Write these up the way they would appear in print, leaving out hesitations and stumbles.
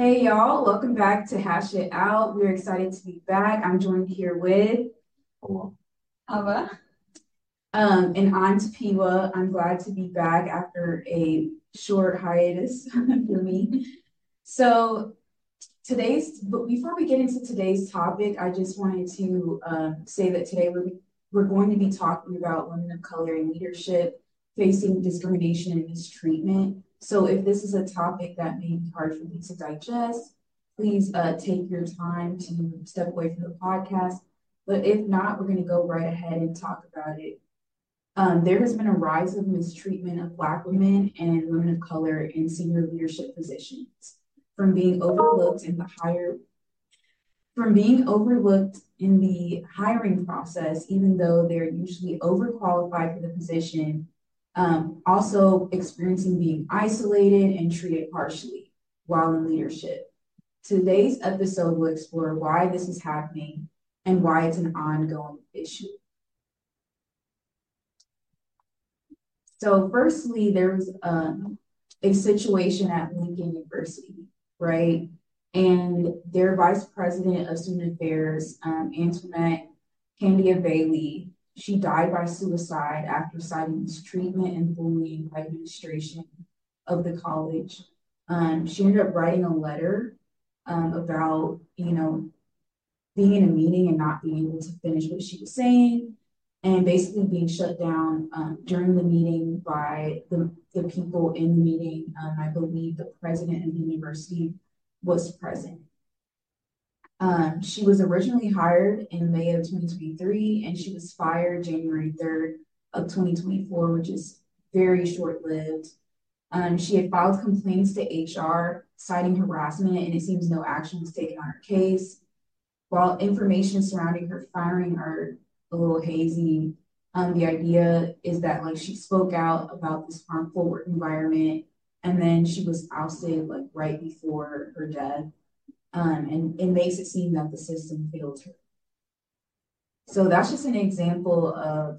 Hey y'all, welcome back to Hash It Out. We're excited to be back. I'm joined here with Hello. Ava. and I'm Tapiwa. I'm glad to be back after a short hiatus for me. So but before we get into today's topic, I just wanted to say that today we're going to be talking about women of color in leadership facing discrimination and mistreatment. So if this is a topic that may be hard for you to digest, please take your time to step away from the podcast. But if not, we're going to go right ahead and talk about it. There has been a rise of mistreatment of Black women and women of color in senior leadership positions, from being overlooked in the higher from being overlooked in the hiring process, even though they're usually overqualified for the position, also experiencing being isolated and treated harshly while in leadership. Today's episode will explore why this is happening and why it's an ongoing issue. So, firstly, there was a situation at Lincoln University, right? And their vice president of student affairs, Antoinette Candia Bailey, she died by suicide after citing mistreatment and bullying by administration of the college. She ended up writing a letter about, being in a meeting and not being able to finish what she was saying and basically being shut down during the meeting by the people in the meeting. I believe the president of the university was present. She was originally hired in May of 2023 and she was fired January 3rd of 2024, which is very short lived. She had filed complaints to HR citing harassment, and it seems no action was taken on her case. While information surrounding her firing are a little hazy, the idea is that like she spoke out about this harmful work environment, and then she was ousted like right before her death, and it makes it seem that the system failed her. So that's just an example of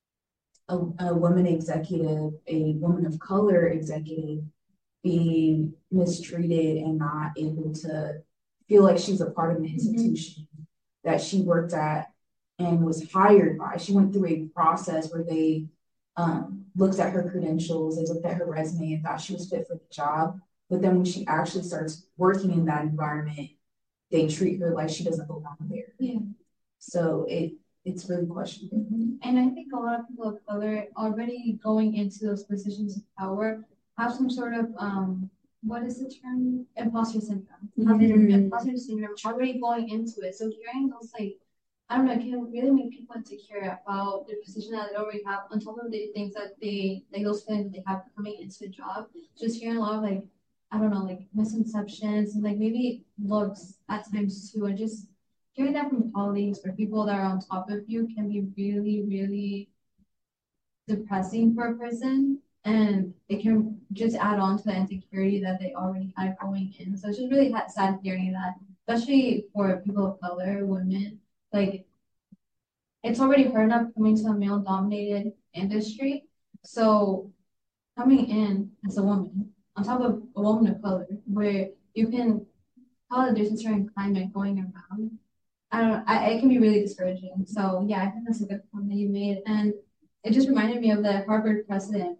a woman executive, a woman of color executive being mistreated and not able to feel like she's a part of an institution that she worked at and was hired by. She went through a process where they looked at her credentials, they looked at her resume and thought she was fit for the job. But then when she actually starts working in that environment, they treat her like she doesn't belong there. Yeah. So it's really questionable. And I think a lot of people of color already going into those positions of power have some sort of what is the term? Imposter syndrome. Imposter syndrome already going into it. So hearing those like I don't know, it can really make people insecure about their position that they already have on top of the things that they like those feelings that they have coming into a job. Just hearing a lot of like I don't know, like misconceptions and like maybe looks at times too, and just hearing that from colleagues or people that are on top of you can be really, really depressing for a person. And it can just add on to the insecurity that they already had going in. So it's just really sad hearing that, especially for people of color, women. Like, it's already hard enough coming to a male dominated industry. So, coming in as a woman, on top of a woman of color, where you can tell that there's a certain climate going around I don't know. It can be really discouraging. So yeah, I think that's a good point that you made, and it just reminded me of the Harvard president.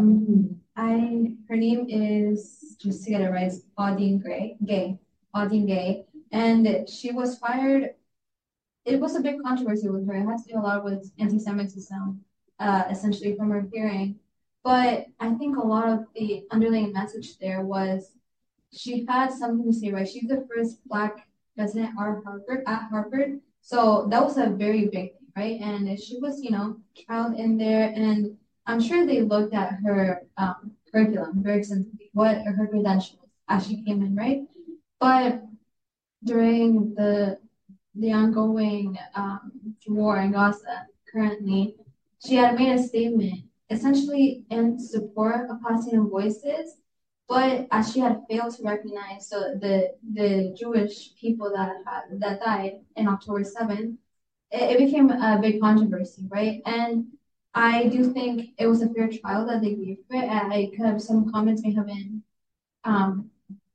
Her name is just to get it right, Audine Gay, and she was fired. It was a big controversy with her. It had to do a lot with anti-Semitism, essentially from her hearing. But I think a lot of the underlying message there was she had something to say, right? She's the first Black president at Harvard. So that was a very big thing, right? And she was, child in there, and I'm sure they looked at her curriculum very extensively, what are her credentials as she came in, right? But during the ongoing war in Gaza currently, she had made a statement essentially in support of Palestinian voices, but as she had failed to recognize the Jewish people that died in October 7th, it became a big controversy, right? And I do think it was a fair trial that they gave for it. I could have some comments may have been um,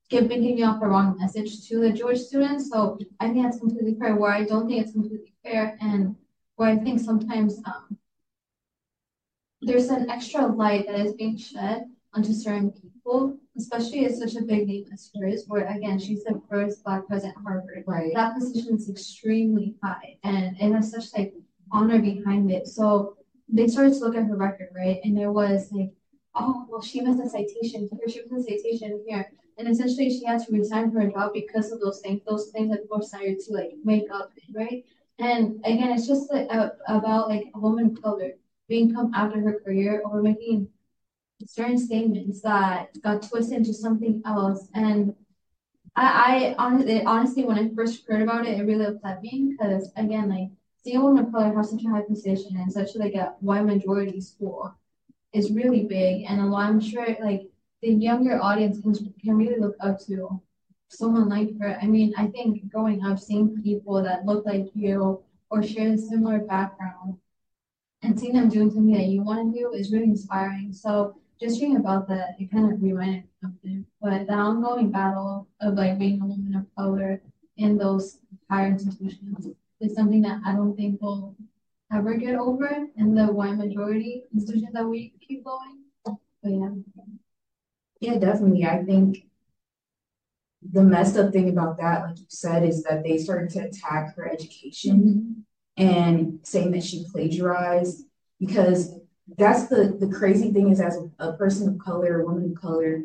giving off the wrong message to the Jewish students. So I think that's completely fair. Where I don't think it's completely fair, and where I think sometimes there's an extra light that is being shed onto certain people, especially as such a big name as hers, where again she's the first Black president at Harvard. Right. That position is extremely high, and it has such like honor behind it. So they started to look at her record, right? And there was like, oh well, she missed a citation here, she missed a citation here. And essentially she had to resign from her job because of those things that people started to like make up, right? And again, it's just like about like a woman of color being come after her career or making certain statements that got twisted into something else. And honestly, when I first heard about it, it really upset me because again, like seeing a woman of color have such a high position in such like a white majority school is really big, and a lot. I'm sure like the younger audience can really look up to someone like her. I mean, I think growing up, seeing people that look like you or share a similar background and seeing them doing something that you want to do is really inspiring. So just reading about that, it kind of reminded me of something. But the ongoing battle of like being a woman of color in those higher institutions is something that I don't think we'll ever get over in the white majority institutions that we keep going. But yeah. Yeah, definitely. I think the messed up thing about that, like you said, is that they started to attack her education and saying that she plagiarized, because that's the crazy thing is, as a person of color, a woman of color,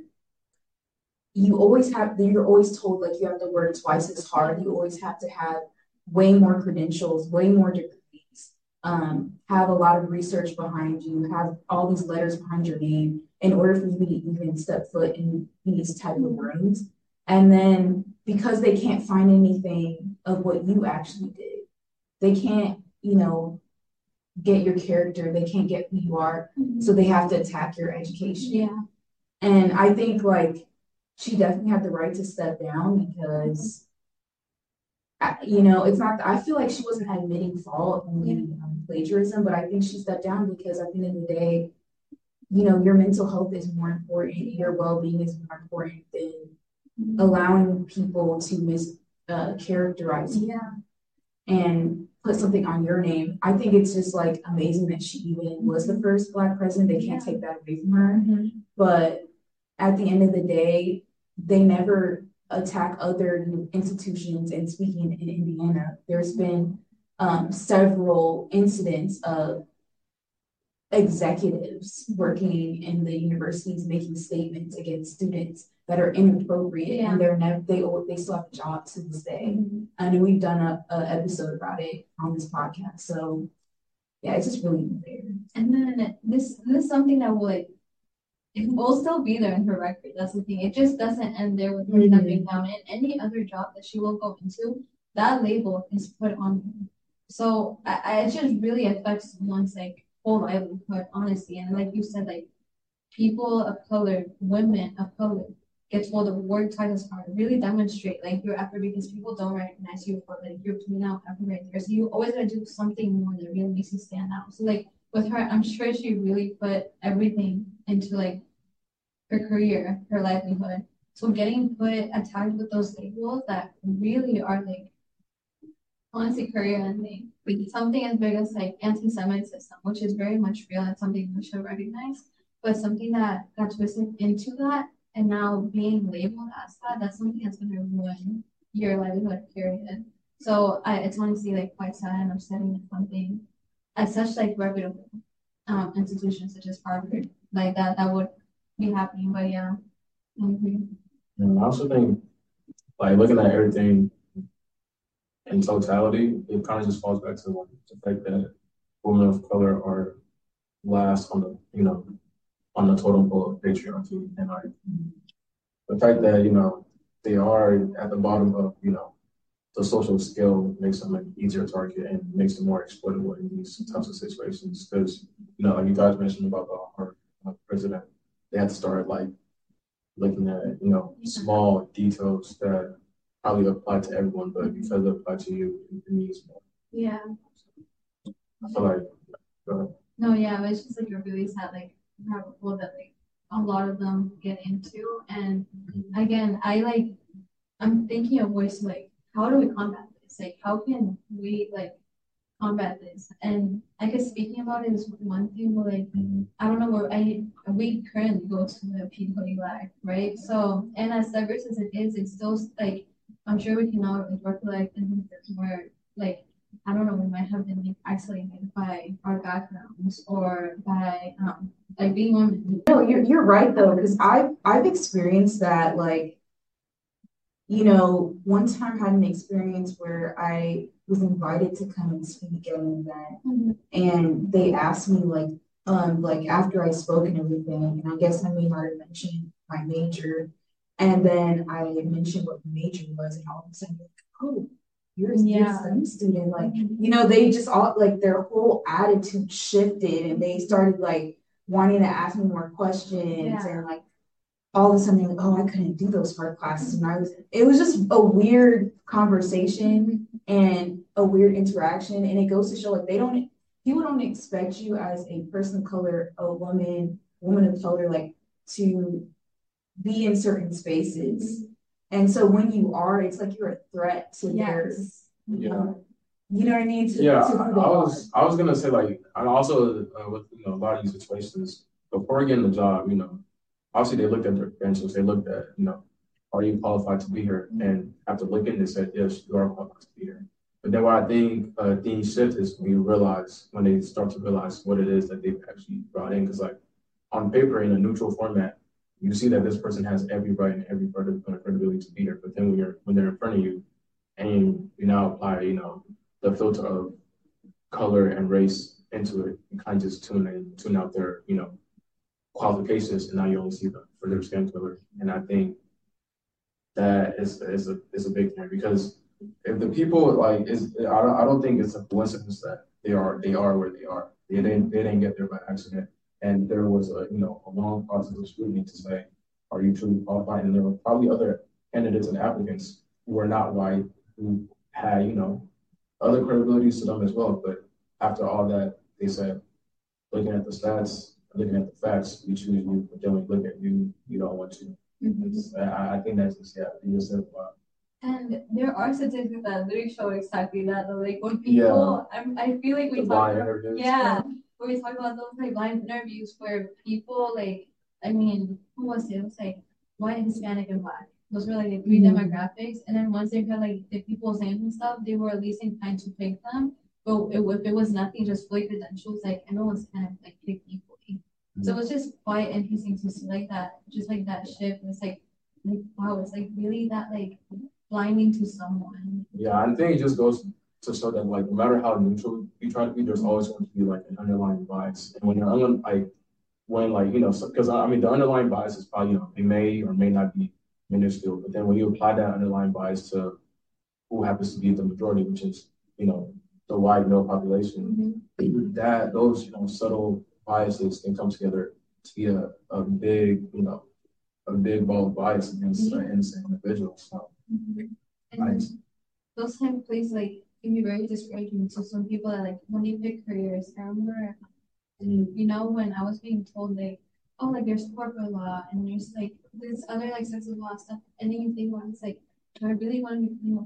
you're always told like you have to work twice as hard. You always have to have way more credentials, way more degrees, have a lot of research behind you, have all these letters behind your name in order for you to even step foot in these type of rooms. And then because they can't find anything of what you actually did, they can't, get your character, they can't get who you are. So they have to attack your education. Yeah. And I think like she definitely had the right to step down because it's not, I feel like she wasn't admitting fault in the plagiarism, but I think she stepped down because at the end of the day, your mental health is more important, your well-being is more important than allowing people to characterize you and put something on your name. I think it's just like amazing that she even was the first Black president. They can't take that away from her. But at the end of the day, they never attack other institutions. And speaking in Indiana, there's been several incidents of executives working in the universities making statements against students that are inappropriate, and they still have a job to this day. And we've done a episode about it on this podcast. So yeah, it's just really unfair. And then this is something that it will still be there in her record. That's the thing. It just doesn't end there with her stepping down. In any other job that she will go into, that label is put on her. So it just really affects one's like whole livelihood, honestly. And like you said, like people of color, women of color, get told the word titles are really demonstrate like your effort because people don't recognize you for like your putting out effort right there. So you always gotta do something more that really makes you stand out. So like with her, I'm sure she really put everything into like her career, her livelihood. So getting attacked with those labels that really are like honestly career ending. With something as big as like anti-Semitism, which is very much real and something we should recognize, but something that got twisted into that and now being labeled as that, that's something that's gonna ruin your livelihood, period. So it's honestly like quite sad and upsetting that something at such like reputable institutions such as Harvard, like that would be happening. But yeah, I agree. And I also think like looking at everything in totality, it kind of just falls back to like the fact that women of color are last on on the totem pole of patriarchy, and like the fact that they are at the bottom of the social scale makes them an easier target and makes them more exploitable in these types of situations. Because like you guys mentioned about our president, they had to start like looking at small details that probably apply to everyone, but because they apply to you, it means more. Yeah. I feel like no, yeah, but it's just like a really sad like rabbit hole that like a lot of them get into. And again, I'm thinking of ways to like, how do we combat this? Like, how can we like combat this? And I guess speaking about it is one thing, but like, I don't know where we currently go to the PWI, right? So, and as diverse as it is, it's still like, I'm sure we can all like recollect instances where like, I don't know, we might have been like isolated by our backgrounds or by like being women. No, you're right though, because I've experienced that. Like, one time I had an experience where I was invited to come and speak at an event, and they asked me like after I spoke and everything, and I guess I may not have mentioned my major, and then I mentioned what the major was, and all of a sudden, like, oh, you're a STEM student, like they just all like their whole attitude shifted, and they started like wanting to ask me more questions, and like all of a sudden they're like, oh, I couldn't do those hard classes. And it was just a weird conversation and a weird interaction. And it goes to show like people don't expect you as a person of color, a woman of color, like to be in certain spaces. And so when you are, it's like you're a threat to theirs. You know what I mean? I was gonna say like, I also with a lot of these situations before getting the job, obviously they looked at their credentials, they looked at, are you qualified to be here? And after looking, they said, yes, you are qualified to be here. But then what I think things shift is when they start to realize what it is that they've actually brought in. Because like on paper, in a neutral format, you see that this person has every right and every credibility to be here. But then when they're in front of you and you now apply, the filter of color and race into it, you kind of just tune out their, qualifications, and now you only see them for their skin color. And I think that is a big thing, because if the people like I don't think it's a coincidence that they are where they are. They didn't get there by accident, and there was a long process of scrutiny to say, are you truly qualified? And there were probably other candidates and applicants who were not white, who had other credibilities to them as well. But after all that, they said, looking at the stats, looking at the facts, we choose you, but then we look at you, you don't want to. I think that's just, you just said about. And there are statistics that literally show exactly that. Like when people, I feel like we talk about, when we talk about those like blind interviews where people like, I mean, who was it? It was like white, Hispanic, and black. Those were like the three demographics. And then once they got like the people's names and stuff, they were at least inclined to pick them. But if it was nothing, just fully credentials, like everyone's kind of like picked equally. So it was just quite interesting to see like that, just like that shift. It's like wow, it's like really that like blinding to someone. Yeah, I think it just goes to show that like no matter how neutral you try to be, there's always going to be like an underlying bias. And when you're because I mean the underlying bias is probably it may or may not be minuscule, but then when you apply that underlying bias to who happens to be the majority, which is the white male population, that those subtle biases can come together to be a big a big ball of bias against innocent individuals. So, and those time places like can be very discouraging to some people that like when they pick careers. I remember, when I was being told like, oh, like there's corporate law and there's like this other like sensitive law stuff, and then you think, well, it's like, do I really want to be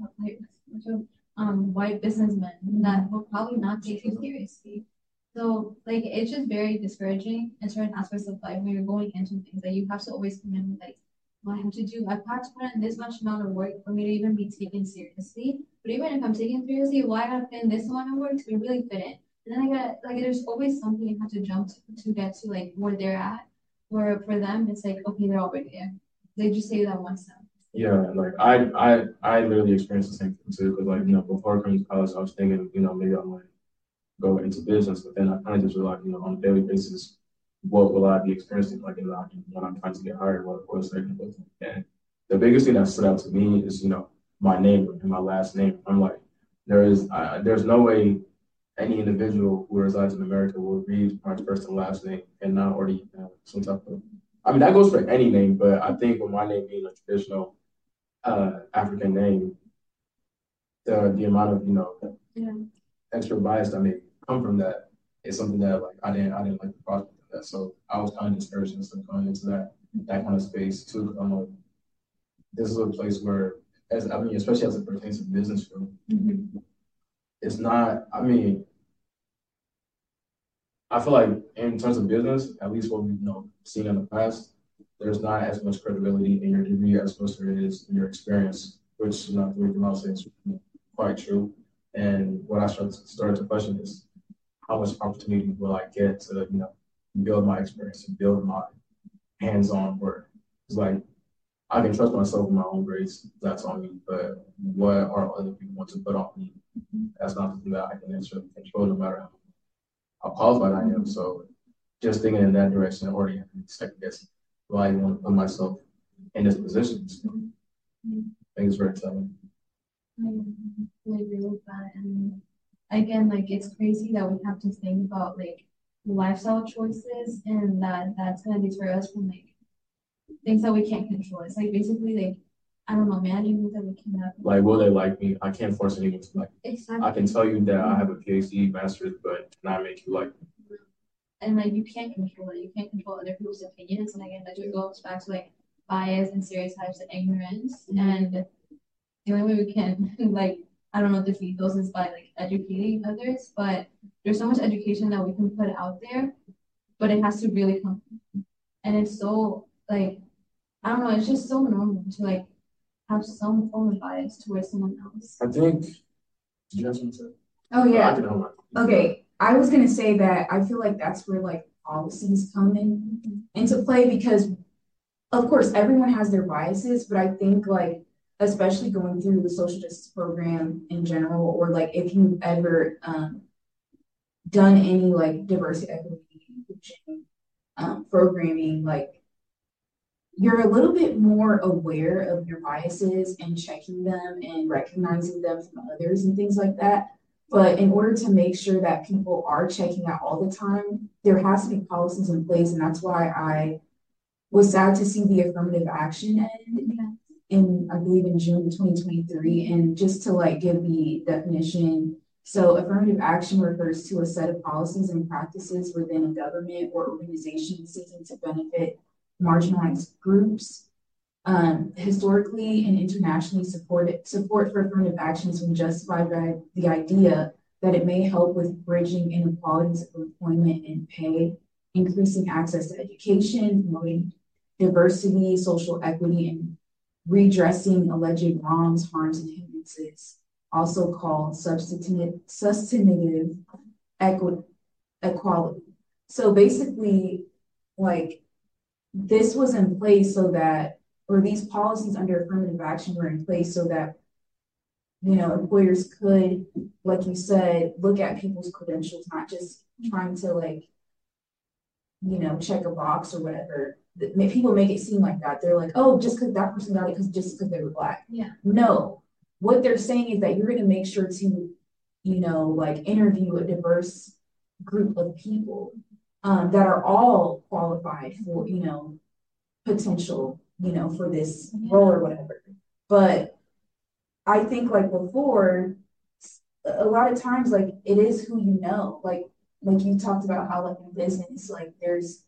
white businessmen that will probably not take you seriously? So like it's just very discouraging in certain aspects of life when you're going into things that you have to always come in with like, well, I have to do, I've had to put in this much amount of work for me to even be taken seriously. But even if I'm taken seriously, why I put in this amount of work to really fit in? And then I got like there's always something you have to jump to get to like where they're at. Where for them it's like, okay, they're already there. They just say that one step. Yeah, like I literally experienced the same thing too. Because like before coming to college, I was thinking maybe I might go into business, but then I kind of just realized on a daily basis, what will I be experiencing like when I'm trying to get hired? What is that going to look like? And the biggest thing that stood out to me is my name and my last name. I'm like, there's no way any individual who resides in America will read my first and last name and not already have some type of. I mean, that goes for any name, but I think with my name being a traditional African name, the amount of extra bias that may come from that is something that like I didn't like the prospect of. that. So I was kind of discouraged and stuff going into that kind of space too. I'm like, this is a place where, as I mean, especially as it pertains to business field, it's not. I mean, I feel like in terms of business, at least what we've seen in the past, there's not as much credibility in your degree as much as there is in your experience, which we can all say is quite true. And what I started to question is how much opportunity will I get to build my experience and build my hands-on work. It's like I can trust myself in my own grades, that's on me, but what are other people want to put on me? That's not something that I can necessarily control no matter how qualified I am. So just thinking in that direction already second guessing, do I want to put myself in this position? So I think it's very telling. I really agree with that. And again, like it's crazy that we have to think about like lifestyle choices and that's gonna deter us from like things that we can't control. It's like basically like I don't know, managing things that we cannot. Like, will they like me? I can't force anyone to like me. Exactly. I can tell you that I have a PhD, master's, but not make you like me. And like you can't control it. You can't control other people's opinions. And again, that just goes back to like bias and stereotypes and ignorance. And the only way we can like I don't know defeat those is by like educating others. But there's so much education that we can put out there, but it has to really come. And it's so like I don't know. It's just so normal to like have some form of bias towards someone else. I think. Did you have something to say? Oh yeah. I okay. I was gonna say that I feel like that's where like policies come into play because of course everyone has their biases, but I think like especially going through the social justice program in general, or like if you've ever done any like diversity, equity, inclusion programming, like you're a little bit more aware of your biases and checking them and recognizing them from others and things like that. But in order to make sure that people are checking out all the time, there has to be policies in place. And that's why I was sad to see the affirmative action end I believe in June of 2023. And just to like give the definition, so affirmative action refers to a set of policies and practices within a government or organization seeking to benefit marginalized groups. Historically and internationally support for affirmative action has been justified by the idea that it may help with bridging inequalities of employment and pay, increasing access to education, promoting diversity, social equity, and redressing alleged wrongs, harms, and hindrances, also called substantive equality. So basically, like this was in place so that, or these policies under affirmative action were in place so that, employers could, like you said, look at people's credentials, not just trying to like, check a box or whatever. People make it seem like that. They're like, oh, just because that person got it just because they were Black. Yeah. No, what they're saying is that you're going to make sure to, like interview a diverse group of people that are all qualified for, potential, for this role or whatever. But I think like before, a lot of times, like it is who you know, like you talked about how like in business, like there's,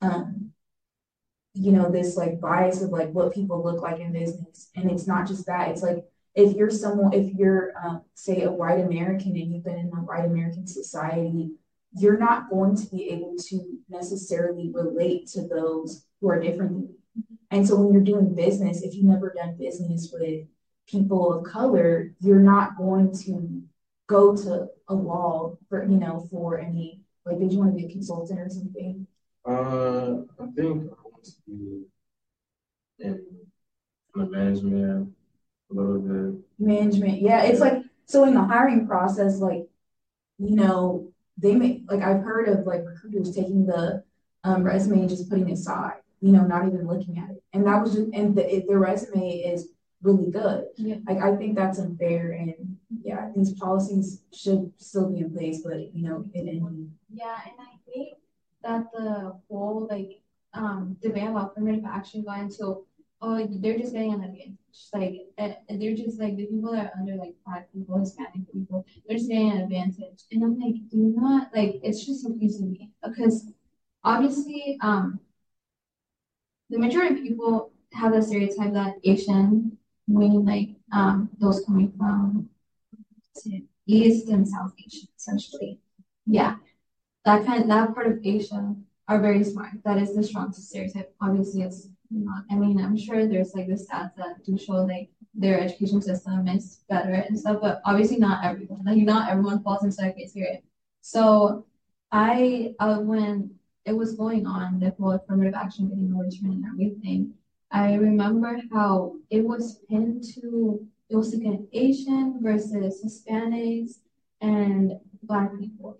this like bias of like what people look like in business. And it's not just that, it's like, if you're say a white American and you've been in a white American society, you're not going to be able to necessarily relate to those who are different than you. And so when you're doing business, if you've never done business with people of color, you're not going to go to a wall for any, like, did you want to be a consultant or something? I think I want to be in the management a little bit. Management, yeah. It's like, so in the hiring process, like, they may, like I've heard of like recruiters taking the resume and just putting it aside, not even looking at it. And that was just, and the resume is really good. Yeah. Like I think that's unfair, and yeah, these policies should still be in place, but Yeah, and I think that the whole like debate about affirmative action got into they're just getting an advantage. Like they're just like the people that are under like Black people, Hispanic people, they're just getting an advantage. And I'm like, do not like it's just confusing me because obviously, the majority of people have the stereotype that Asian, meaning like those coming from East and South Asia, essentially. Yeah, that part of Asia are very smart. That is the strongest stereotype. Obviously, it's not. I mean, I'm sure there's like the stats that do show like their education system is better and stuff, but obviously not everyone. Like not everyone falls into that criteria. So I when it was going on, the whole affirmative action getting overturned and everything, I remember how it was pinned to it was like an Asian versus Hispanics and Black people.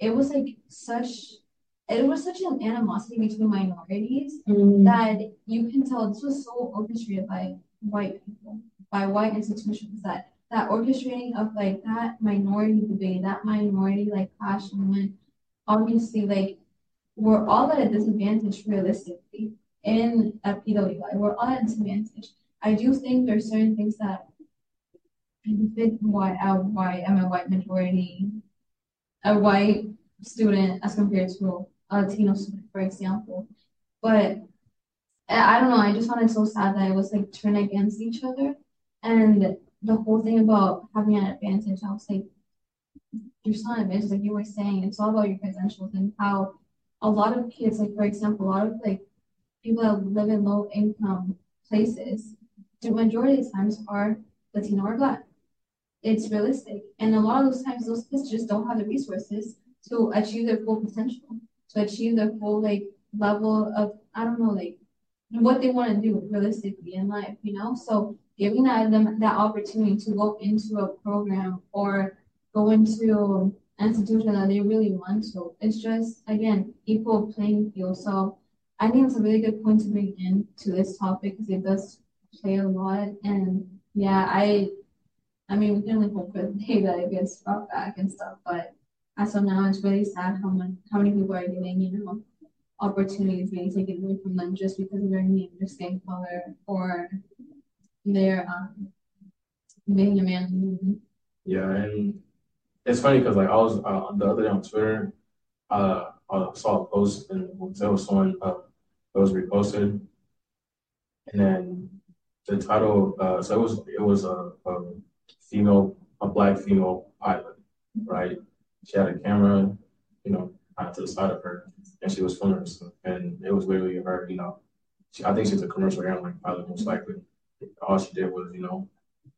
It was such an animosity between minorities that you can tell this was so orchestrated by white people, by white institutions that orchestrating of like that minority debate, that minority like clash moment, obviously like we're all at a disadvantage realistically in a PWI. We're all at a disadvantage. I do think there's certain things that fit why I'm a white majority, a white student as compared to a Latino student, for example. But I don't know, I just found it so sad that it was like turned against each other. And the whole thing about having an advantage, I was like, there's not an advantage, like you were saying, it's all about your credentials and how a lot of kids, like for example, a lot of like people that live in low income places, the majority of times are Latino or Black. It's realistic. And a lot of those times, those kids just don't have the resources to achieve their full potential, to achieve their full like level of, I don't know, like what they want to do realistically in life, you know? So giving them that opportunity to go into a program or go into an institution that they really want to, it's just again equal playing field. So I think it's a really good point to bring into this topic because it does play a lot. And yeah, I mean, we can only hope for the day that it gets brought back and stuff, but as of now, it's really sad how many people are getting, you know, opportunities being taken away from them just because of their name, their skin color, or their being a man or woman. Yeah, and it's funny because like I was the other day on Twitter, I saw a post and there was someone that was reposted, and then the title, so it was a black female pilot, right? She had a camera, you know, to the side of her, and she was filming herself, and it was literally her, you know, I think she's a commercial airline pilot most likely. All she did was, you know,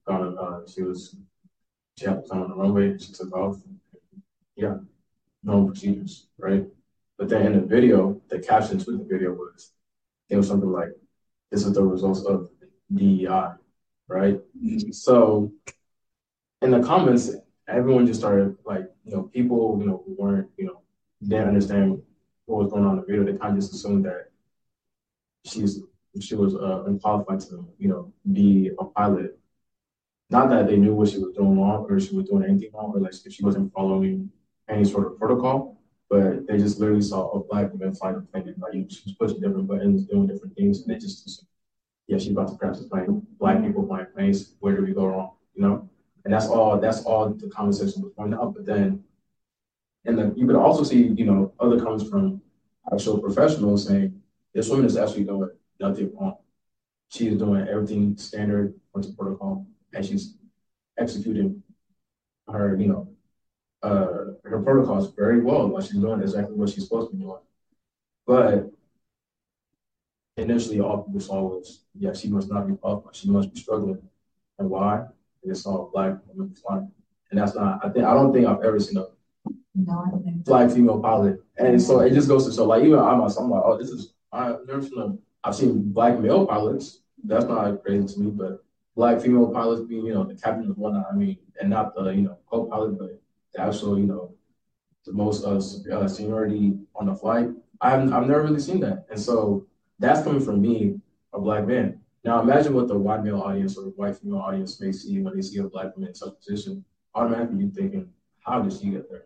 she had to on the runway, she took off, yeah, normal procedures, right? But then in the video, the caption to the video was, it was something like, "This is the results of DEI," right? So in the comments, everyone just started like, you know, people, you know, who weren't, you know, didn't understand what was going on in the video. They kind of just assumed that she's she was unqualified to, you know, be a pilot. Not that they knew what she was doing wrong or she was doing anything wrong or like if she wasn't following any sort of protocol, but they just literally saw a black woman fly the plane and like she was pushing different buttons, doing different things, and they just assumed, yeah, she's about to crash this plane. Black people flying planes, where did we go wrong? You know? And that's all the conversation was pointing out. But then and then you could also see, you know, other comments from actual professionals saying this woman is actually doing nothing wrong. She is doing everything standard according to protocol, and she's executing her, you know, her protocols very well. Like she's doing exactly what she's supposed to be doing. But initially, all people saw was, yeah, she must not be qualified. She must be struggling. And why? They saw a black woman flying, and that's not. I don't think I've ever seen a black female pilot, and so it just goes to show. Like even I'm like, oh, this is I've never seen I've seen black male pilots. That's not crazy to me, but black female pilots being, you know, the captain of one. I mean, and not the, you know, co-pilot, but the actual, you know, the most seniority on the flight. I've never really seen that, and so that's coming from me, a black man. Now imagine what the white male audience or white female audience may see when they see a black woman in such a position. Automatically, you thinking, how did she get there?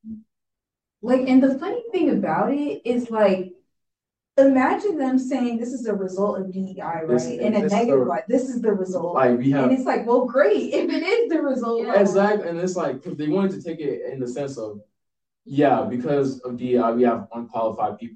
Like, and the funny thing about it is like, imagine them saying this is the result of DEI, right? In a negative light, this is the result. Like we have, and it's like, well, great if it is the result. Yeah. Exactly, and it's like because they wanted to take it in the sense of, yeah, because of DEI, we have unqualified people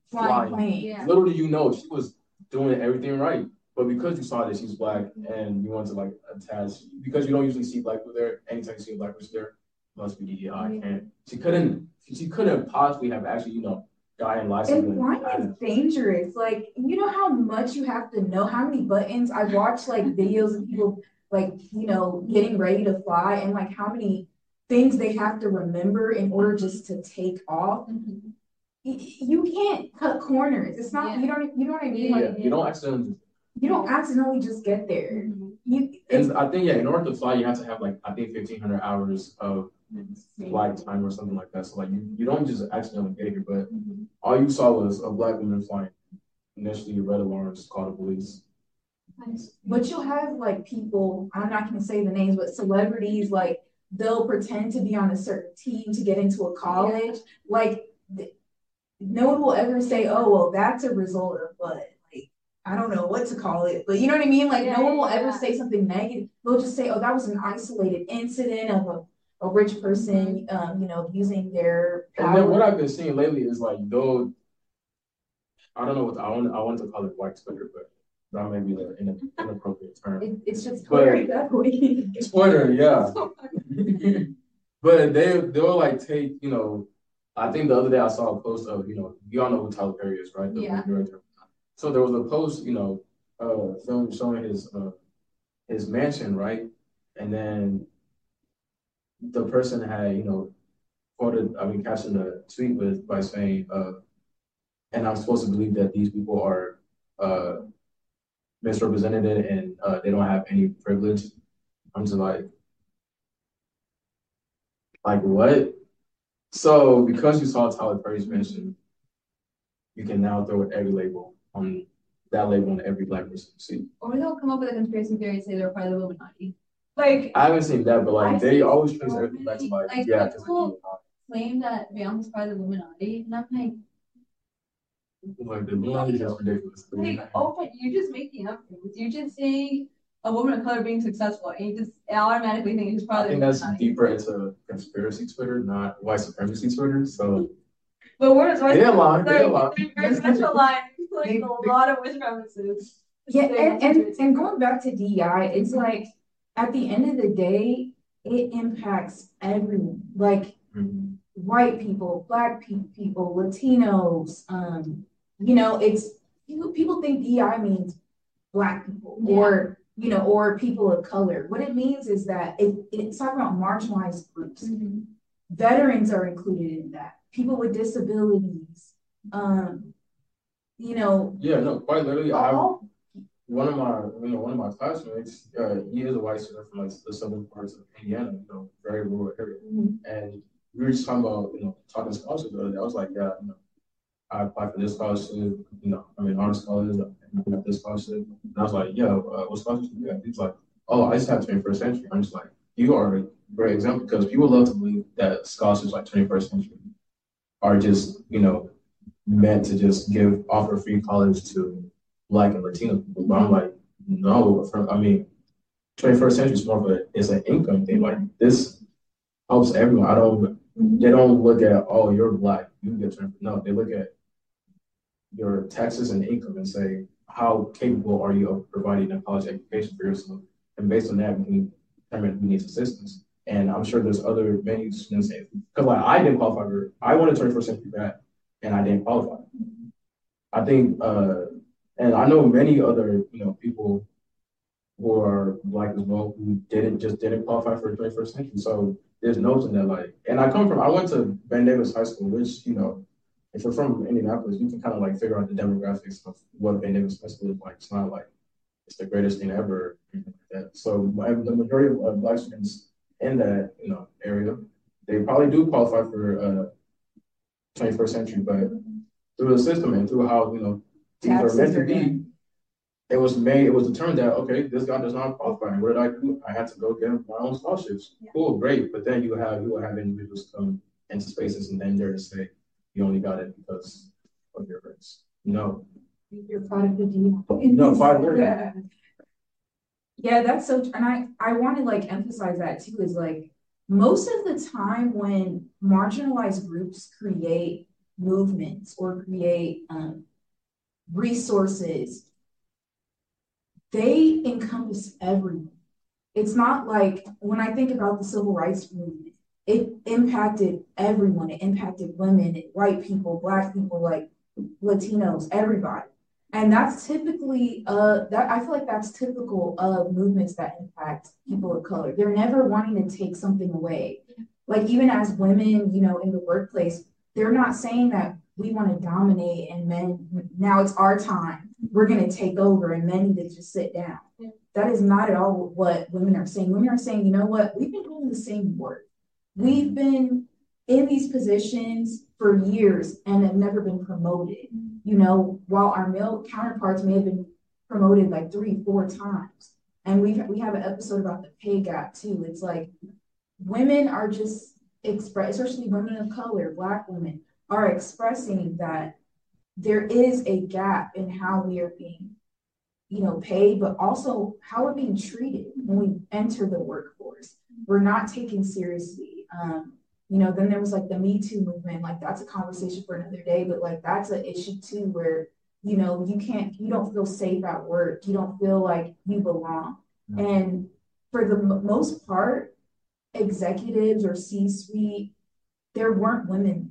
flying planes. Yeah. Little do you know, she was doing everything right. But because you saw that she's black and you want to like attach, because you don't usually see black people there, anytime you see a black person there, must be DEI. And she couldn't possibly have actually, gotten license. And flying is dangerous. Like, you know how much you have to know, how many buttons. I watched like videos of people like, getting ready to fly and like how many things they have to remember in order just to take off. You can't cut corners. It's not, you know what I mean? Like, you don't accidentally just get there. And I think, in order to fly, you have to have like, I think 1,500 hours of flight time or something like that. So like you don't just accidentally get here, but all you saw was a black woman flying. Initially, red alarms, called the police. But you'll have like people, I'm not going to say the names, but celebrities, like they'll pretend to be on a certain team to get into a college. Like no one will ever say, oh, well, that's a result of what? Like, I don't know what to call it, but you know what I mean? Like no one will ever say something negative. They'll just say, oh, that was an isolated incident of a rich person, using their power. And then what I've been seeing lately is like, though, I don't know what I want to call it white Twitter, but that may be the inappropriate term. It's just Twitter that way. Twitter, yeah. But they'll like take, I think the other day I saw a post of, you all know who Tyler Perry is, right? The director. So there was a post, film showing his mansion, right? And then the person had, captioned the tweet by saying, and I'm supposed to believe that these people are misrepresented and they don't have any privilege. I'm just like what? So because you saw Tyler Perry's mention, you can now throw every label on every black person you see. Or they'll come up with a conspiracy theory and say they're part of the Illuminati. Like I haven't seen that, but like they always trace everything back to people claim that Beyonce's part of the Illuminati, and I'm like the Illuminati is ridiculous. Like, but you're just making up things. You're just saying a woman of color being successful, and you just automatically think it's part of the Illuminati. I think that's deeper into conspiracy Twitter, not white supremacy Twitter. So, but where does white supremacy? Very specialized, like a lot of which premises. Yeah, and going back to DEI, it's like at the end of the day, it impacts everyone. Like white people, black people, Latinos. It's people think DEI means black people or people of color. What it means is that it's talking about marginalized groups. Veterans are included in that. People with disabilities. Yeah, no, quite literally. One of my classmates, he is a white student from like the southern parts of Indiana, very rural area. And we were just talking about, talking scholarships the other day. I was like, yeah, I applied for this scholarship, honors scholarship, and I got this scholarship. And I was like, yeah, what scholarship do you have? He's like, oh, I just have 21st century. I'm just like, you are a great example because people love to believe that scholarships like 21st century are just, meant to just offer free college to Black and Latino people. But I'm like, no, 21st century is more of it's an income thing. Like this helps everyone. They don't look at, oh, you're Black, you get 20%. No, they look at your taxes and income and say, how capable are you of providing a college education for yourself? And based on that, we can determine who needs assistance. And I'm sure there's many students, because like I didn't qualify I wanted 21st century back, and I didn't qualify. I think, and I know many other, people who are Black as well who didn't qualify for the 21st century. So there's notes in that, like, and I went to Ben Davis High School, which, if you're from Indianapolis, you can kind of like figure out the demographics of what Ben Davis High School is like. It's not like it's the greatest thing ever, anything like that. So the majority of Black students in that, area, they probably do qualify for 21st century, but through the system and through how, things are meant to be, it was determined that, okay, this guy does not qualify. And what did I do? I had to go get my own scholarships. Yeah. Cool, great. But then you will have individuals come into spaces and then they're to say, you only got it because of your race. No. You're part of the deal. No, part of the Yeah, that's so, and I want to like emphasize that too, is like most of the time when marginalized groups create movements or create resources, they encompass everyone. It's not like when I think about the civil rights movement, it impacted everyone. It impacted women, white people, black people, like Latinos, everybody. And that's typically that I feel like that's typical of movements that impact people of color. They're never wanting to take something away. Like even as women, you know, in the workplace, they're not saying that we want to dominate and men now it's our time. We're gonna take over and men need to just sit down. That is not at all what women are saying. Women are saying, you know what, we've been doing the same work. We've been in these positions for years and have never been promoted. You know, while our male counterparts may have been promoted like 3, 4 times. And we have an episode about the pay gap too. It's like women are just especially women of color, black women, are expressing that there is a gap in how we are being, you know, paid, but also how we're being treated when we enter the workforce. We're not taken seriously. You know, then there was like the Me Too movement. Like that's a conversation for another day, but like that's an issue too, where you know you don't feel safe at work. You don't feel like you belong. Mm-hmm. And for the most part, executives or C-suite, there weren't women.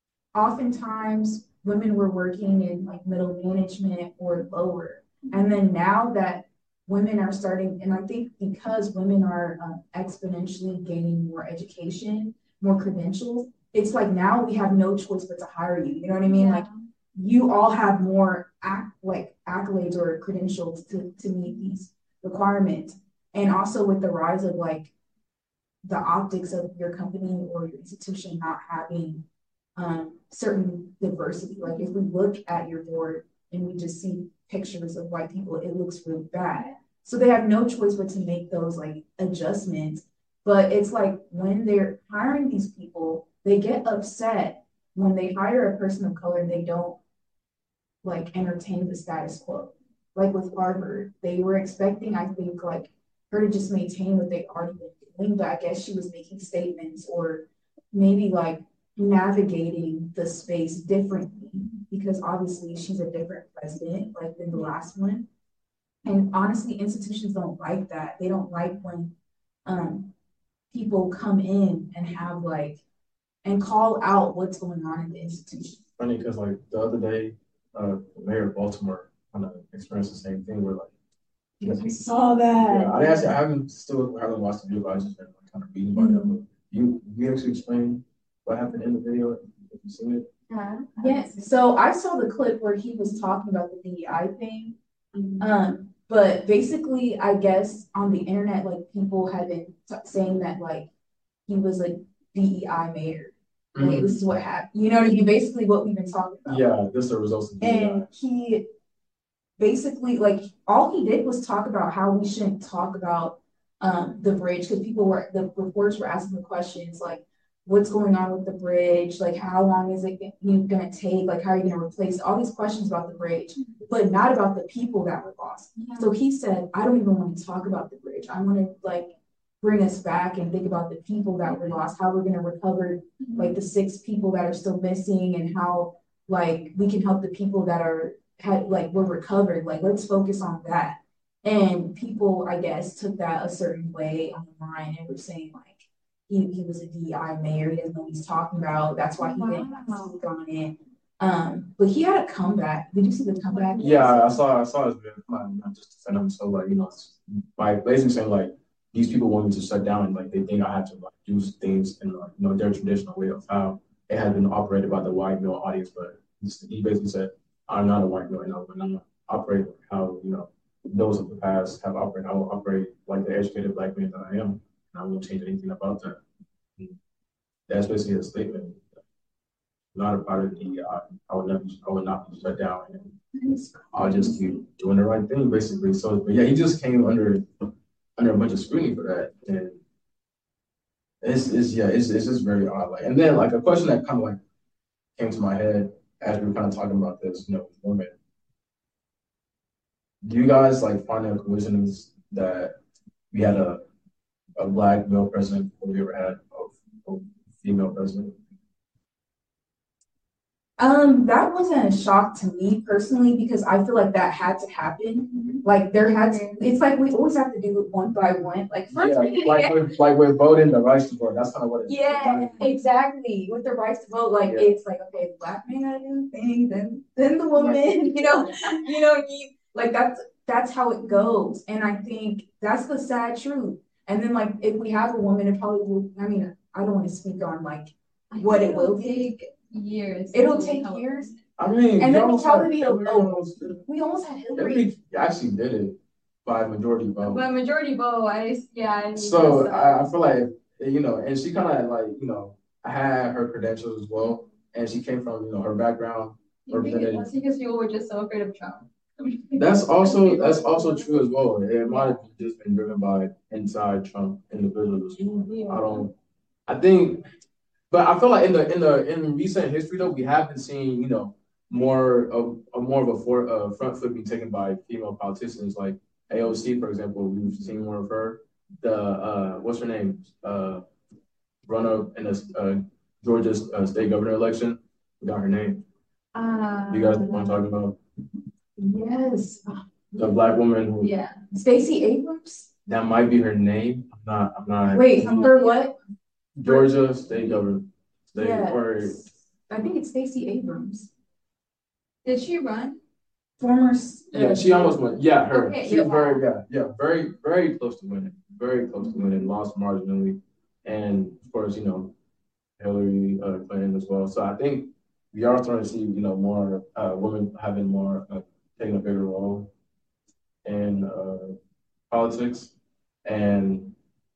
Oftentimes, women were working in like middle management or lower. And then now that women are starting, and I think because women are exponentially gaining more education, more credentials, it's like now we have no choice but to hire you. You know what I mean? Yeah. Like you all have more accolades or credentials to meet these requirements. And also with the rise of like the optics of your company or your institution not having certain diversity. Like if we look at your board and we just see pictures of white people, it looks really bad. So they have no choice but to make those like adjustments. But it's like when they're hiring these people, they get upset when they hire a person of color and they don't like entertain the status quo. Like with Harvard, they were expecting, I think, like her to just maintain what they've already been doing, but I guess she was making statements or maybe like navigating the space differently because obviously she's a different president like than the last one. And honestly, institutions don't like that. They don't like when people come in and have like and call out what's going on in the institution. Funny because like the other day, the mayor of Baltimore kind of experienced the same thing where like I saw that. Yeah, I haven't watched the video, but I just been like, kind of reading about it. But you actually explain what happened in the video? Have you seen it? Yes. So I saw the clip where he was talking about the DEI thing. Mm-hmm. But basically, I guess on the internet, like people had been saying that like he was a DEI mayor. Like, mm-hmm. This is what happened. You know what I mean? Basically, what we've been talking about. Yeah, this is the results of DEI. And he basically, like, all he did was talk about how we shouldn't talk about the bridge because the reporters were asking the questions like, what's going on with the bridge? Like, how long is it going to take? Like, how are you going to replace all these questions about the bridge, but not about the people that were lost. Yeah. So he said, I don't even want to talk about the bridge. I want to like bring us back and think about the people that were lost, how we're going to recover like the 6 people that are still missing and how like we can help the people that were recovered. Like, let's focus on that. And people, I guess, took that a certain way online and were saying like, he was a DEI mayor. He doesn't know what he's talking about. That's why he didn't speak on it. But he had a comeback. Did you see the comeback? Yeah, I saw his video. Just to defend him. So like, you know, by basically saying like these people want me to shut down and like they think I have to like do things in like, you know, their traditional way of how it had been operated by the white male audience. But he basically said, I'm not a white male, no, but I'm operating how, you know, those of the past have operated. I will operate like the educated black man that I am. I won't change anything about that. That's basically a statement. Not a part of DEI. I would not be shut down. And I'll just keep doing the right thing, basically. So, but yeah, he just came under a bunch of scrutiny for that, and it's just very odd. Like, and then like a question that kind of like came to my head as we were kind of talking about this, you know, with women. Do you guys like find it a coincidence that we had a black male president before we ever had a female president? That wasn't a shock to me personally because I feel like that had to happen. Like there had to, it's like we always have to do it one by one. Like first, Yeah, like with voting the rights to vote. That's kind of what it is. yeah, exactly. With the rights to vote, like Yeah. it's like okay, the black man gotta do the thing, then the woman, like that's how it goes. And I think that's the sad truth. And then like if we have a woman, it probably will. I mean, I don't want to speak on like what it will take. Years. It'll take years. I mean, And then we'll y'all probably be Hillary almost we almost had Hillary. Hillary actually did it by majority vote. But majority vote, I So I feel like and she kind of like had her credentials as well, and she came from her background. That's because people were just so afraid of Trump. That's also true as well. It might have just been driven by inside Trump individuals. I think, but I feel like in recent history though, we have been seeing more of a front foot being taken by female politicians like AOC, for example. We've seen more of her. The what's her name? Run up in the Georgia state governor election. We got her name. You guys know what I'm talking about? Yes. The black woman who. Yeah. Stacey Abrams. That might be her name. I'm not. Wait, for what? Georgia state governor. I think it's Stacey Abrams. Did she run? Former. Yeah, she almost won. Yeah, her. Okay, She was very, very close to winning. Very close to winning. Lost marginally, and of course, Hillary Clinton as well. So I think we are starting to see, more women having more taking a bigger role in politics, and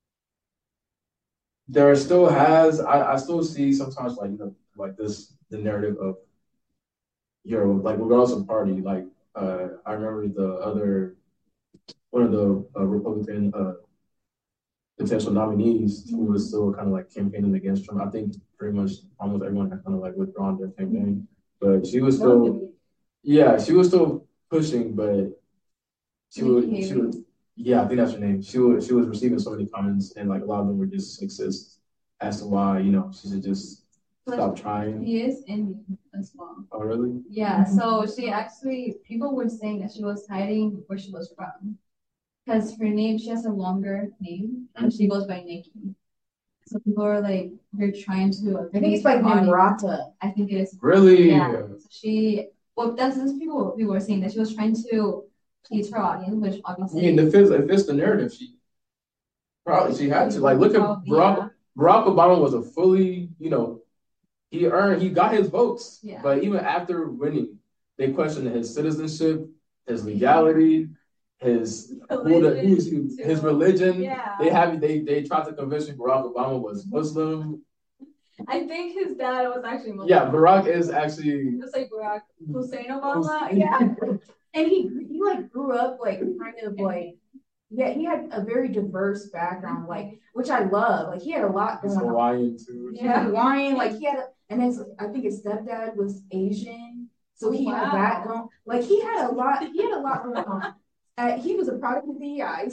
there still has I still see sometimes like this the narrative of like regardless of party like I remember one of the Republican potential nominees who was still kind of like campaigning against Trump. I think pretty much almost everyone had kind of like withdrawn their campaign, but she was still pushing, but she would yeah, I think that's her name. She was receiving so many comments, and like a lot of them were just sexist as to why she should just stop trying. She is Indian as well. Oh, really? Yeah. So people were saying that she was hiding where she was from, because her name, she has a longer name, and she goes by Nikki. So people are like, they're trying to. I think it's like Namrata. I think it is. Really? Yeah. So that's people were saying that she was trying to please her audience, which obviously. I mean, if it's the narrative, she had to like look at Barack Obama was a fully he got his votes, but even after winning, they questioned his citizenship, his legality, his religion. Yeah. They tried to convince me Barack Obama was Muslim. I think his dad was actually Muslim. Yeah, Barack is actually just like Barack Hussein Obama. Yeah. And he like grew up like kind of like he had a very diverse background, like which I love. Like he had a lot going on. Hawaiian too. Yeah, Hawaiian. Like he had I think his stepdad was Asian, so he had that going. Like he had a lot going on. He was a product of the eyes.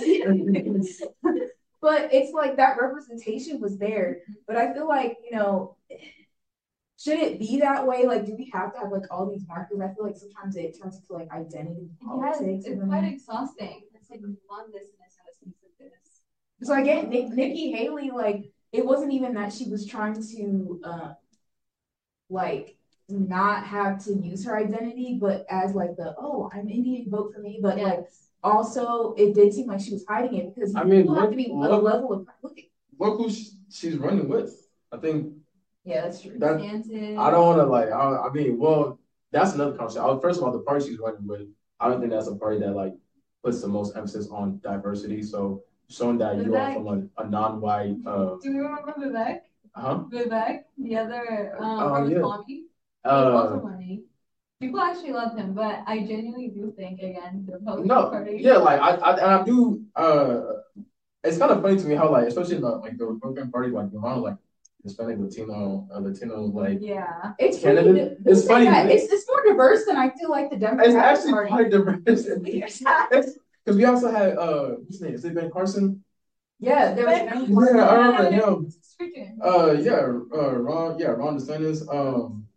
But it's like that representation was there. But I feel like, should it be that way? Like, do we have to have like all these markers? I feel like sometimes it turns into like identity politics. It's quite exhausting. It's like we want this and this and this and this. So I get Nikki Haley, like, it wasn't even that she was trying to like not have to use her identity, but as like I'm Indian, vote for me. But like also it did seem like she was hiding it because people have to be a level of look who she's running with. I think that's true. I don't want to that's another conversation. First of all, the party she's running with, I don't think that's a party that like puts the most emphasis on diversity. So showing that you are from a non-white. Do you remember Vivek? Vivek, the other Swami. Also money. People actually love him, but I genuinely do think again the Republican Party. Yeah, like I do. It's kind of funny to me how like especially in the Republican Party like the amount of like Hispanic, Latino, like it's Canada. It's funny. It's more diverse than I feel like the Democratic Party. It's actually Party. quite diverse. Because we also had what's his name? Is it Ben Carson? Yeah, there was I remember him. Ron DeSantis.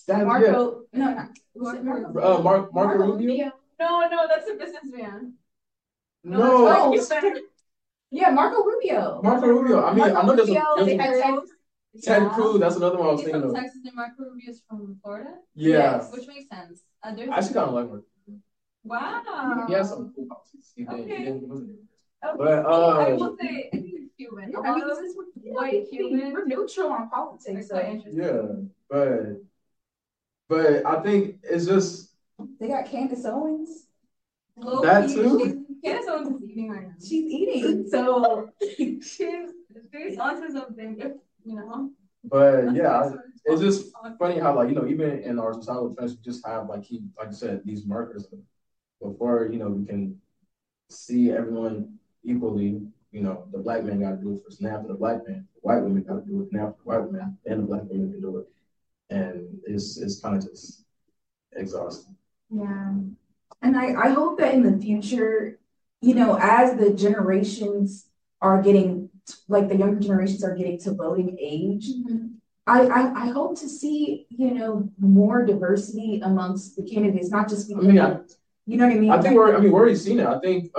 Marco, no, not was it Marco? Marco Rubio? No, that's a businessman. No. Yeah, Marco Rubio. Marco Rubio. I mean, I know there's Rubio, Ted Cruz. That's another one I was He's thinking from of. Texas and Marco Rubio's from Florida. Yeah. Yes, which makes sense. I actually kind of like Marco. Wow. He has some cool policies. He wasn't. But I will say, I think he's Cuban. I mean, this is white Cuban. We're neutral on politics, so yeah, but I think it's just they got Candace Owens. That too. Candace Owens is eating right now. She's eating, so she's onto something, you know. But yeah, it's just funny how even in our societal trends we just have like you said these markers before we can see everyone equally. The black man got to do it first, and after the black man, the white women got to do it, and after the white women, then the black women can do it, and it's kind of just exhausting. Yeah, and I hope that in the future, as the generations are getting, like the younger generations are getting to voting age, I hope to see more diversity amongst the candidates, not just because you know what I mean. I think we're already seeing it. I think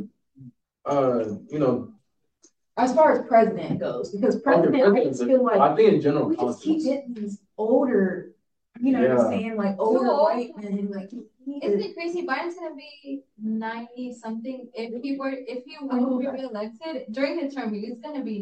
as far as president goes, because president, I just feel like I think in general we just keep getting these older, what I'm saying, like older white men, like. Isn't it crazy? Biden's gonna be 90 something. If he were to be reelected during his term, he's gonna be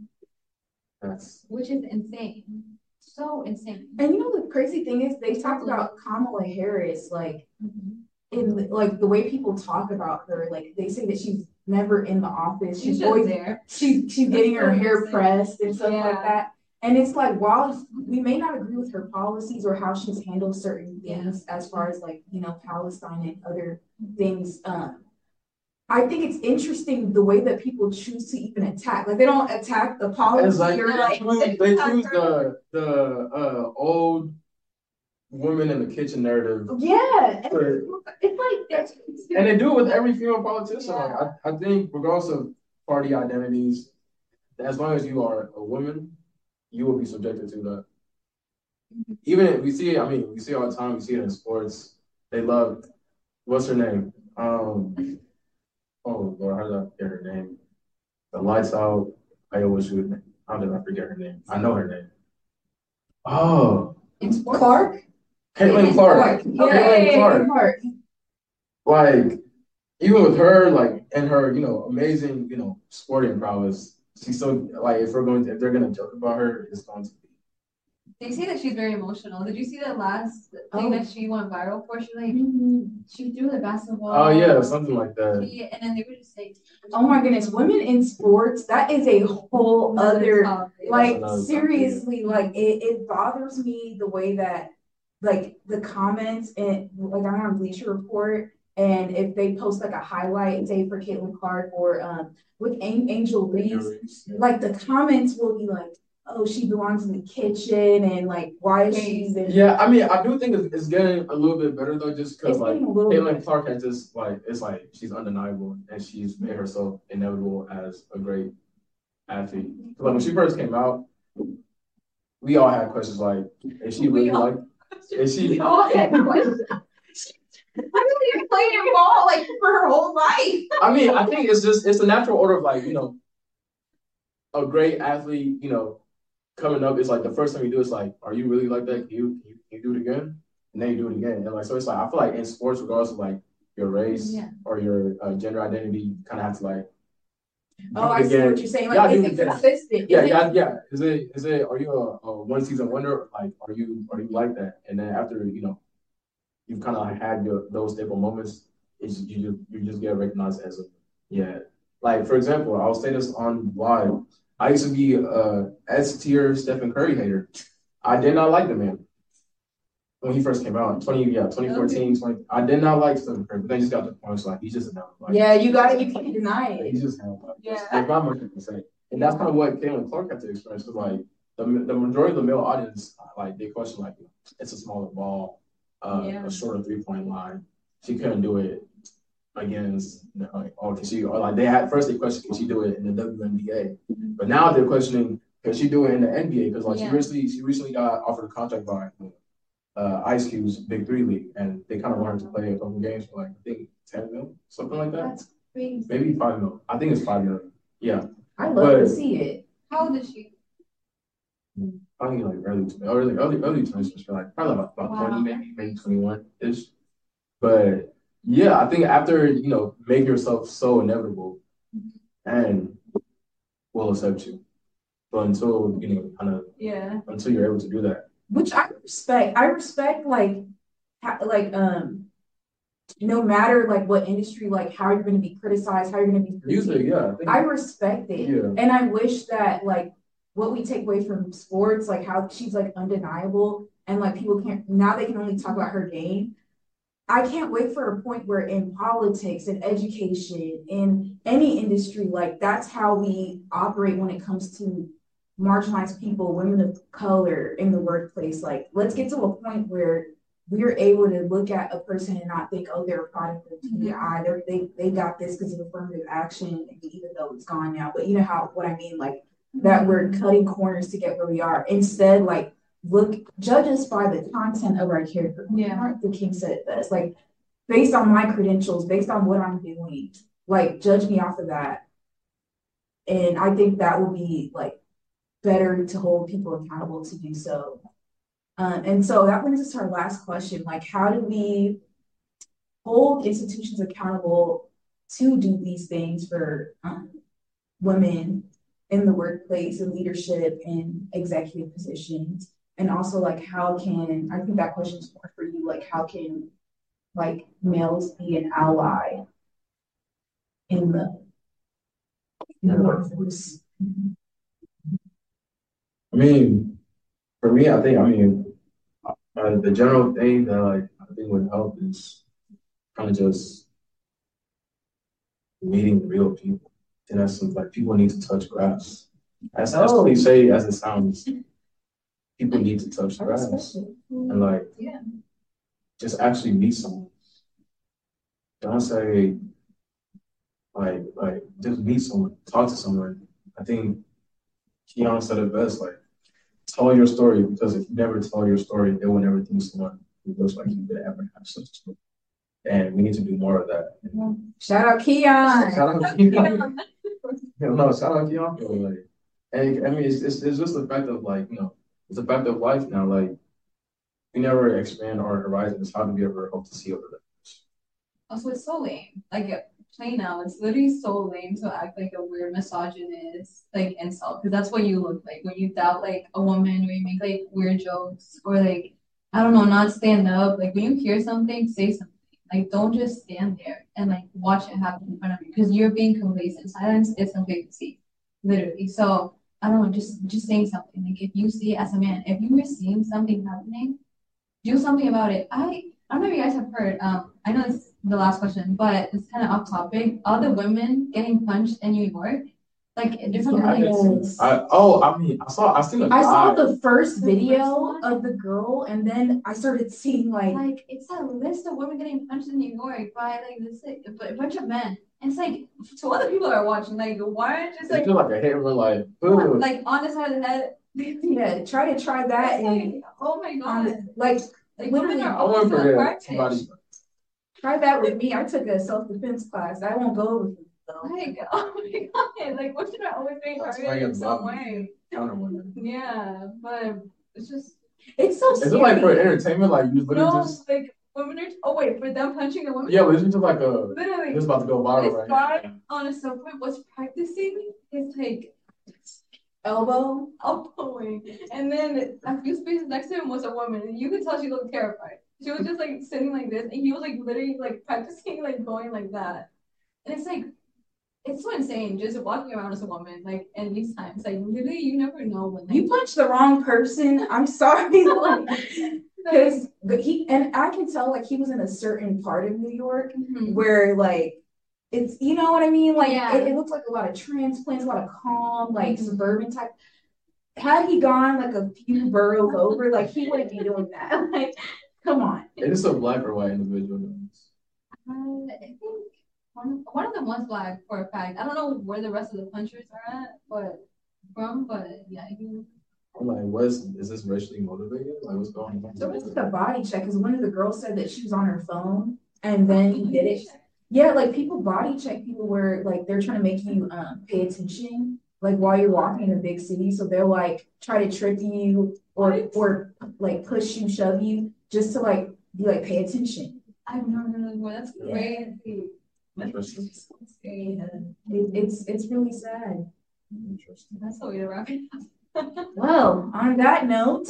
90. Which is insane. So insane. And the crazy thing is they talked about Kamala Harris, like in like the way people talk about her, like they say that she's never in the office. She's always there. She's getting her hair pressed and stuff like that. And it's like, while we may not agree with her policies or how she's handled certain things as far as Palestine and other things, I think it's interesting the way that people choose to even attack. Like they don't attack the policy they choose the old woman in the kitchen narrative. Yeah, it's like that's and they do it with every female politician. Yeah. I think regardless of party identities, as long as you are a woman, you will be subjected to that. Even we see it, we see it all the time. We see it in sports. They love, what's her name? Oh Lord, how did I forget her name? The Lights Out. How did I forget her name? I know her name. Oh, Clark. Caitlin Clark. Caitlin Clark. Like, even with her, and her, amazing, sporting prowess. She's so if they're gonna joke about her, it's going to be. They say that she's very emotional. Did you see the last thing that she went viral for? She threw the basketball. Oh yeah, something like that. And then they were just saying, "Oh my goodness, women in sports, that is a whole other seriously, it bothers me the way that the comments and I'm on Bleacher Report." And if they post a highlight, say for Caitlin Clark or with Angel Reese, the comments will be like, "Oh, she belongs in the kitchen," and why is she there? Yeah, I do think it's getting a little bit better though, just because Caitlin Clark has just it's she's undeniable and she's made herself inevitable as a great athlete. When she first came out, we all had questions is she really is she? We all had questions. I really been playing ball for her whole life. I think it's a natural order of a great athlete, coming up. It's the first time you do it's are you really like that? Can you do it again? And then you do it again. And so it's I feel in sports, regardless of your race or your gender identity, you kind of have to I see what you're saying. Is it consistent? Yeah. Is it? Are you a one season wonder? Are you like that? And then after you've kind of had those staple moments, you just get recognized as for example, I'll say this on live. I used to be a S tier Stephen Curry hater. I did not like the man when he first came out. 2014, 20. I did not like Stephen Curry, but then just got to the point he's just a you can't deny it. He's just there's not much to say, and that's kind of what Caitlin Clark had to experience. Because the majority of the male audience, they question it's a smaller ball. A shorter 3-point line. She couldn't do it against, can she? Or they questioned, can she do it in the WNBA? But now they're questioning, can she do it in the NBA? Because she recently got offered a contract by Ice Cube's Big Three League, and they kind of wanted to play a couple games for like I think 10 mil, something like that. That's crazy. Maybe 5 mil. I think it's 5 mil. Yeah. I love to see it. How old is she? I think like early 20s for sure. Like probably about Wow. 20, maybe 21 ish. But yeah, I think after make yourself so inevitable, and we'll accept you. But until kind of until you're able to do that, which I respect. I respect like no matter like what industry, like how you're going to be criticized, how you're going to be music, I respect it, and I wish that like what we take away from sports, like how she's like undeniable, and like people can't now they can only talk about her game. I can't wait for a point where in politics and education, in any industry, like that's how we operate when it comes to marginalized people, women of color in the workplace. Like, let's get to a point where we're able to look at a person and not think, oh, they're a product of TBI. They got this because of affirmative action, even though it's gone now. But you know what I mean? Like, that we're cutting corners to get where we are. Instead, like, judge us by the content of our character. Martin Luther King said it best. Like, based on my credentials, based on what I'm doing, like, judge me off of that. And I think that will be like better to hold people accountable to do so. And so that brings us to our last question. Like, how do we hold institutions accountable to do these things for women in the workplace and leadership and executive positions? And also, like, how can, I think that question is more for you, like, how can, like, males be an ally in the workforce? I mean, for me, the general thing that like I think would help is kind of just meeting real people. In essence, like people need to touch grass. As cliche as it sounds, people need to touch grass and like just actually meet someone. Don't say like just meet someone, talk to someone. I think Keon said it best, like tell your story, because if you never tell your story, they will never think someone who looks like you could ever have such a story. And we need to do more of that. Shout out Keon. Shout out Keon. No, shout out Keon. Like, and I mean, it's just the fact of like, it's the fact of life now. Like, we never expand our horizons. How do we ever hope to see over that? Also, it's so lame. Like, plain now, it's literally so lame to act like a weird misogynist, like insult, because that's what you look like when you doubt like a woman, or you make like weird jokes, or like I don't know, not stand up. Like when you hear something, say something. Like don't just stand there and like watch it happen in front of you, because you're being complacent. Silence is complacency, literally. So I don't know, just saying something. Like if you see it as a man, if you were seeing something happening, do something about it. I don't know if you guys have heard. I know it's the last question, but it's kind of off topic. All the women getting punched in New York, like different Yes. I seen a guy. I saw the first video of the girl, and then I started seeing like it's a list of women getting punched in New York by like this a bunch of men. And it's like so other people are watching. Like why aren't just like a hit and run like on the side of the head? Yeah, try that and oh my god, like literally. I won't forget somebody. Try that with me. I took a self-defense class. I won't go with you though. Like, oh my god! Like, what should I always be targeted in some way? Yeah, but it's just so scary. Is it like for entertainment? Like you literally just like women are. Oh wait, for them punching a woman. Yeah, but it's just like literally. It's about to go viral this right now. On a subway was practicing his like elbowing, and then a few spaces next to him was a woman, and you could tell she looked terrified. She was just like sitting like this, and he was like literally like practicing like going like that. And it's like, it's so insane just walking around as a woman, like, in these times. Like, literally, you never know when you punch the wrong person. I'm sorry. Like, because and I can tell, like, he was in a certain part of New York where, like, it's, you know what I mean? Like, it looks like a lot of transplants, a lot of calm, like, suburban type. Had he gone, like, a few boroughs over, like, he wouldn't be doing that. Like, come on. It is a black or white individual. I think one of them was black for a fact. I don't know where the rest of the punchers are at, but yeah, I'm like, is this racially motivated? Like, what's going on? So it's like a body check because one of the girls said that she was on her phone and then he did it. Yeah, like people body check people where like they're trying to make you pay attention, like while you're walking in a big city. So they'll like try to trick you or like push you, shove you, just to like be like pay attention. I've never heard of that before. That's Yeah. crazy. Interesting. It's really sad. Interesting. That's the way to wrap it up. Well, on that note,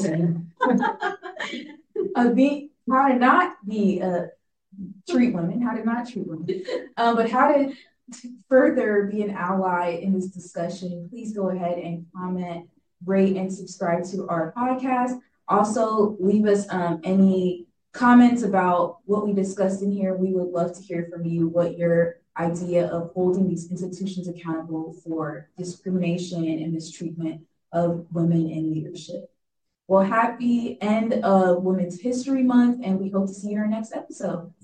how to not be treat women, how to not treat women, but how to further be an ally in this discussion. Please go ahead and comment, rate, and subscribe to our podcast. Also, leave us any comments about what we discussed in here. We would love to hear from you what your idea of holding these institutions accountable for discrimination and mistreatment of women in leadership. Well, happy end of Women's History Month, and we hope to see you in our next episode.